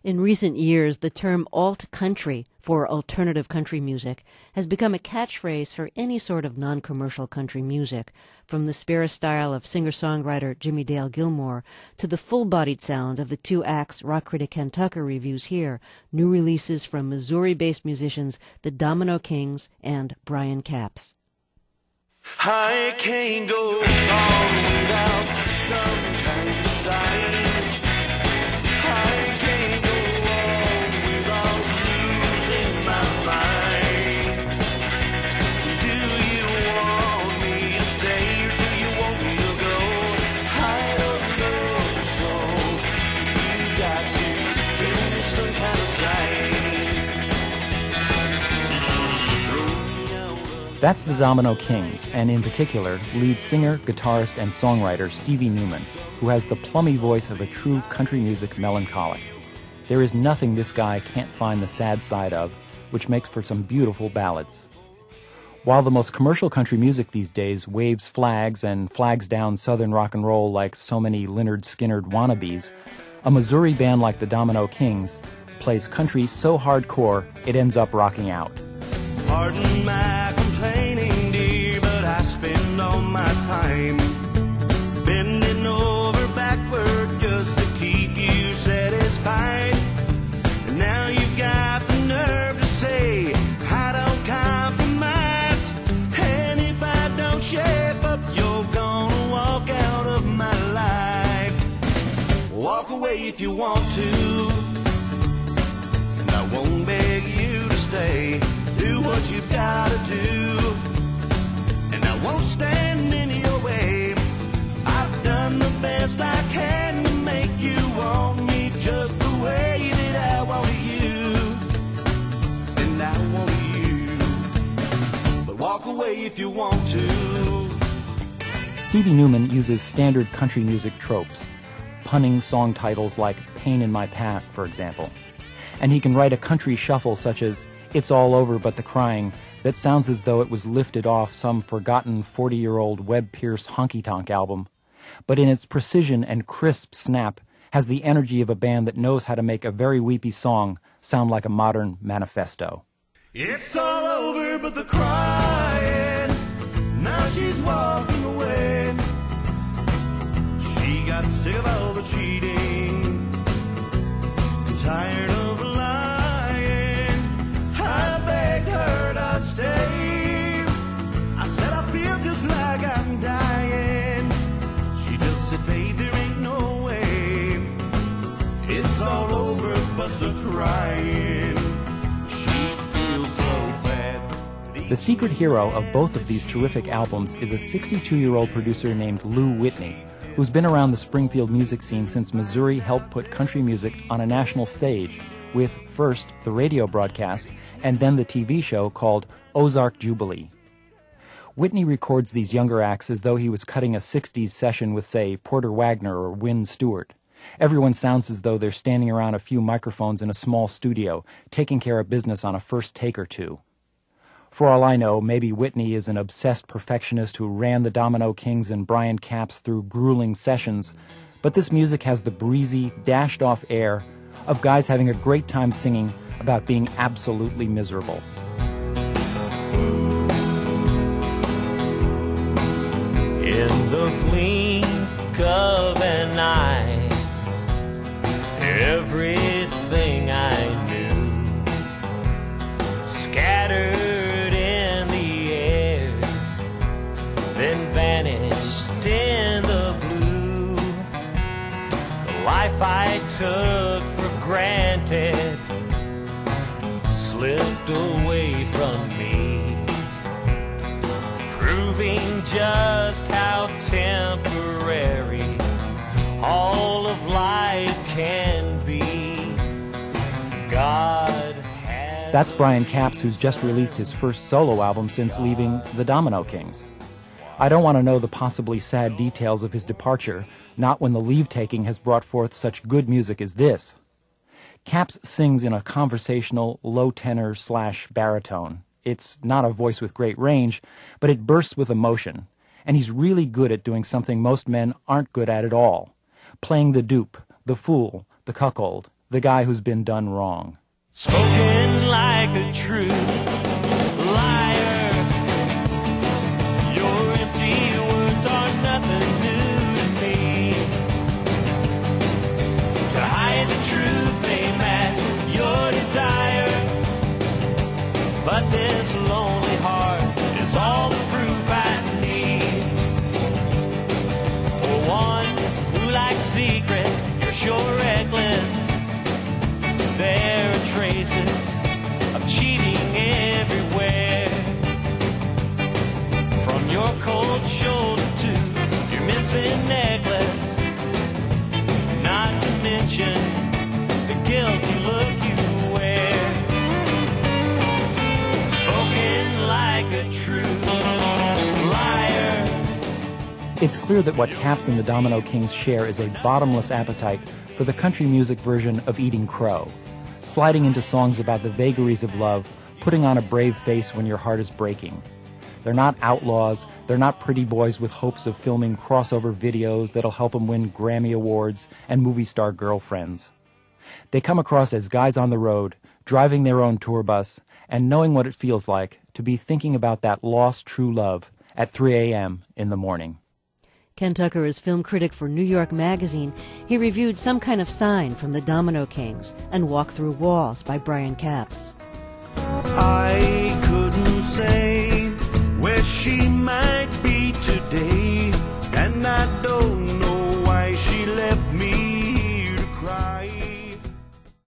In recent years, the term alt-country for alternative country music has become a catchphrase for any sort of non-commercial country music, from the spare style of singer-songwriter Jimmie Dale Gilmore to the full-bodied sound of the two acts rock critic Ken Tucker reviews here, new releases from Missouri-based musicians the Domino Kings and Brian Capps. I can't go on without some kind of sign. I can't go on without losing my mind. Do you want me to stay or do you want me to go? I don't know, so you got to give me some kind of sign. That's the Domino Kings, and in particular, lead singer, guitarist, and songwriter Stevie Newman, who has the plummy voice of a true country music melancholic. There is nothing this guy can't find the sad side of, which makes for some beautiful ballads. While the most commercial country music these days waves flags and flags down southern rock and roll like so many Lynyrd Skynyrd wannabes, a Missouri band like the Domino Kings plays country so hardcore it ends up rocking out. Pardon my complaining, dear, but I spend all my time bending over backward just to keep you satisfied. And now you've got the nerve to say I don't compromise, and if I don't shape up, you're gonna walk out of my life. Walk away if you want to, and I won't beg you to stay. Do what you've gotta do, and I won't stand in your way. I've done the best I can to make you want me just the way that I want you, and I want you. But walk away if you want to. Stevie Newman uses standard country music tropes, punning song titles like Pain in My Past, for example. And he can write a country shuffle such as It's All Over But the Crying that sounds as though it was lifted off some forgotten 40-year-old Webb Pierce honky-tonk album, but in its precision and crisp snap has the energy of a band that knows how to make a very weepy song sound like a modern manifesto. It's all over but the crying, now she's walking away. She got sick of all the cheating and tired of stay. I said I feel just like I'm dying. She just said, babe, there ain't no way. It's all over but the crying. She feels so bad. The secret hero of both of these terrific albums is a 62-year-old producer named Lou Whitney, who's been around the Springfield music scene since Missouri helped put country music on a national stage with first the radio broadcast and then the TV show called Ozark Jubilee. Whitney records these younger acts as though he was cutting a 60s session with, say, Porter Wagner or Wynn Stewart. Everyone sounds as though they're standing around a few microphones in a small studio, taking care of business on a first take or two. For all I know, maybe Whitney is an obsessed perfectionist who ran the Domino Kings and Brian Capps through grueling sessions, but this music has the breezy, dashed-off air of guys having a great time singing about being absolutely miserable. In the blink of an eye, everything I knew scattered in the air, then vanished in the blue. The life I took for granted slipped away from me, proving just how temporary all of life can be. God has... That's Brian Capps, who's just released his first solo album since leaving the Domino Kings. I don't want to know the possibly sad details of his departure, not when the leave-taking has brought forth such good music as this. Capps sings in a conversational, low-tenor / baritone. It's not a voice with great range, but it bursts with emotion, and he's really good at doing something most men aren't good at all, playing the dupe, the fool, the cuckold, the guy who's been done wrong. Spoken like a true liar. Your empty words are nothing new to me. To hide the truth, they mask your desire. But this lonely heart is all the proof I need. For one who likes secrets, you're sure reckless. There are traces of cheating everywhere. From your cold shoulder to your missing necklace. Not to mention the guilty look you wear. Spoken like a true liar. It's clear that what Capps and the Domino Kings share is a bottomless appetite for the country music version of eating crow, sliding into songs about the vagaries of love, putting on a brave face when your heart is breaking. They're not outlaws, they're not pretty boys with hopes of filming crossover videos that'll help them win Grammy Awards and movie star girlfriends. They come across as guys on the road, driving their own tour bus, and knowing what it feels like to be thinking about that lost true love at 3 a.m. in the morning. Ken Tucker is film critic for New York Magazine. He reviewed Some Kind of Sign from the Domino Kings and Walk Through Walls by Brian Capps.